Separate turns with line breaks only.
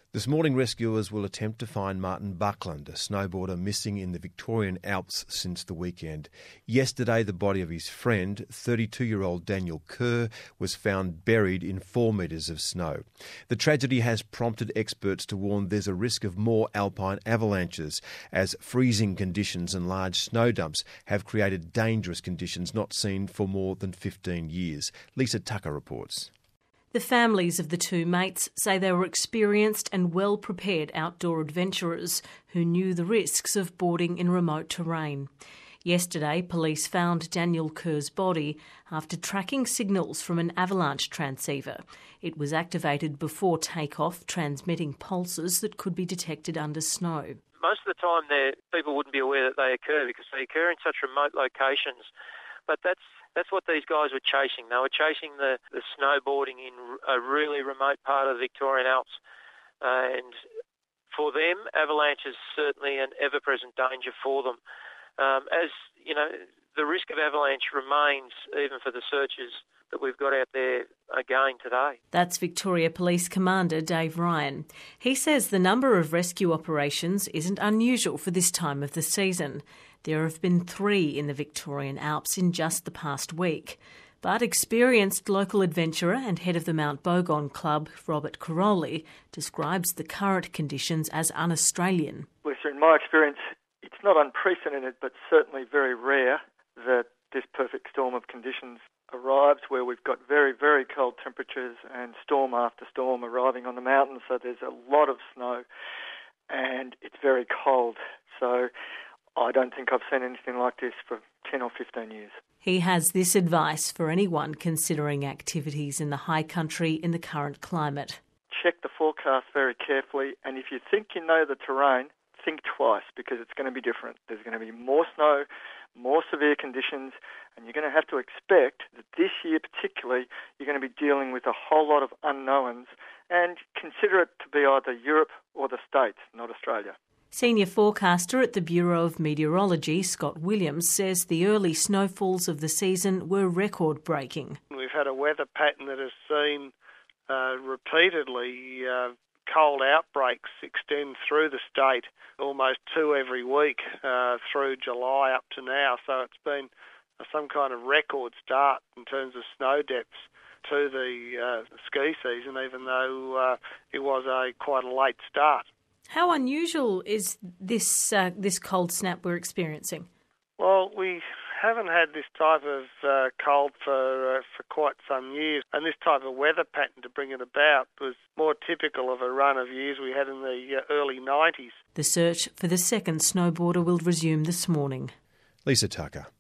This morning, rescuers will attempt to find Martin Buckland, a snowboarder missing in the Victorian Alps since the weekend. Yesterday, the body of his friend, 32-year-old Daniel Kerr, was found buried in 4 metres of snow. The tragedy has prompted experts to warn there's a risk of more alpine avalanches, as freezing conditions and large snow dumps have created dangerous conditions not seen for more than 15 years. Lisa Tucker reports.
The families of the two mates say they were experienced and well-prepared outdoor adventurers who knew the risks of boarding in remote terrain. Yesterday, police found Daniel Kerr's body after tracking signals from an avalanche transceiver. It was activated before takeoff, transmitting pulses that could be detected under snow.
Most of the time, people wouldn't be aware that they occur because they occur in such remote locations. But that's what these guys were chasing. They were chasing the snowboarding in a really remote part of the Victorian Alps. And for them, avalanche is certainly an ever-present danger for them. As you know, the risk of avalanche remains even for the searchers that we've got out there again today.
That's Victoria Police Commander Dave Ryan. He says the number of rescue operations isn't unusual for this time of the season. There have been 3 in the Victorian Alps in just the past week. But experienced local adventurer and head of the Mount Bogon Club, Robert Caroli, describes the current conditions as un-Australian.
Lisa, in my experience, it's not unprecedented, but certainly very rare that this perfect storm of conditions arrives, where we've got very, very cold temperatures and storm after storm arriving on the mountains. So there's a lot of snow and it's very cold. So I don't think I've seen anything like this for 10 or 15 years.
He has this advice for anyone considering activities in the high country in the current climate.
Check the forecast very carefully, and if you think you know the terrain, think twice, because it's going to be different. There's going to be more snow, more severe conditions, and you're going to have to expect that this year particularly you're going to be dealing with a whole lot of unknowns, and consider it to be either Europe or the States, not Australia.
Senior forecaster at the Bureau of Meteorology, Scott Williams, says the early snowfalls of the season were record-breaking.
We've had a weather pattern that has seen repeatedly cold outbreaks extend through the state, almost 2 every week through July up to now. So it's been some kind of record start in terms of snow depths to the ski season, even though it was quite a late start.
How unusual is this cold snap we're experiencing?
Well, we haven't had this type of cold for quite some years, and this type of weather pattern to bring it about was more typical of a run of years we had in the early 90s.
The search for the second snowboarder will resume this morning.
Lisa Tucker.